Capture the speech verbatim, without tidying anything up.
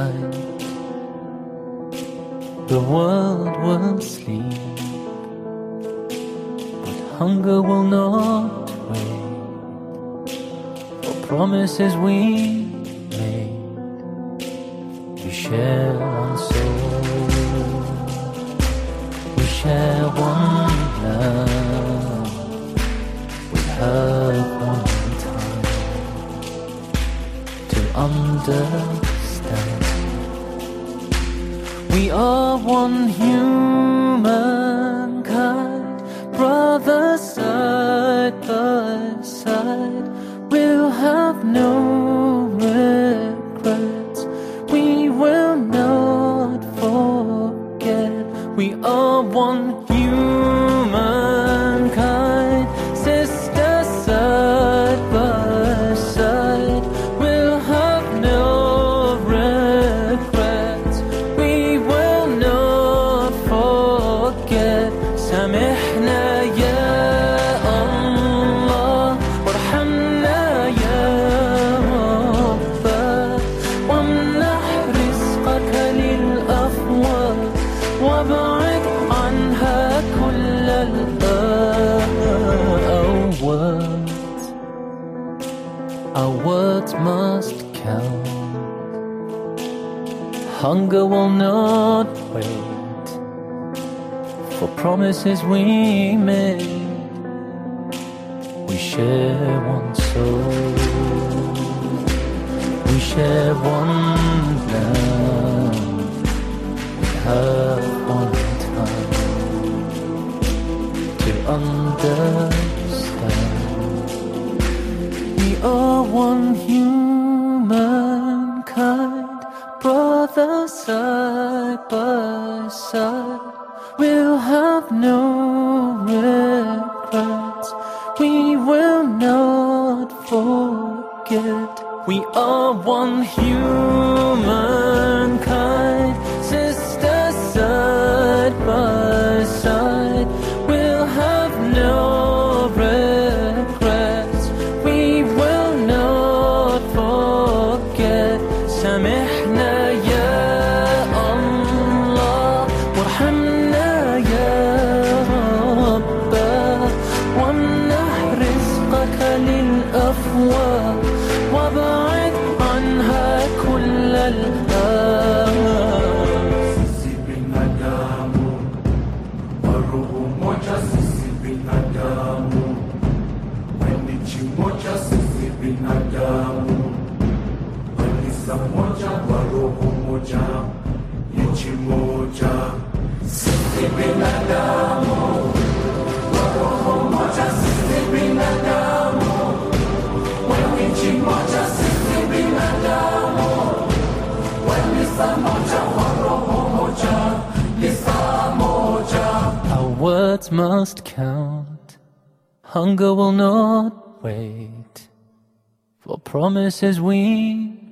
night the world will sleep, but hunger will not wait for promises we made. We share one soul, we share one love, we have one time to understand. We are one humankind, brothers side by side. We'll have no regrets, we will not forget. We are one humankind, sisters side by side. We'll have no regrets, we will not forget. سامحنا يا الله وارحمنا يا رب، وامنح رزقك للأفواه وابعد عنها كل الآه. Our words, our words must count. Hunger will not wait for promises we made. We share one soul, we share one love, we have one time to understand. We are one humankind, brothers side by side. We'll have no regrets, we will not forget. We are one humankind, sisters side by side. We'll have no regrets, we will not forget. سامحنا يا الله وارحمنا يا رب، وامنح رزقك للأفواه وابعد عنها كل الآه. Sisi binadamu wa roho moja, sisi binadamu wa nchi moja, sisi binadamu wa kanisa moja, wa roho moja, nchi moja. Sisi binadamu wa roho moja, sisi binadamu wa nchi moja, sisi binadamu wa kanisa moja, wa roho moja, kanisa moja. Our words must count, hunger will not wait for promises we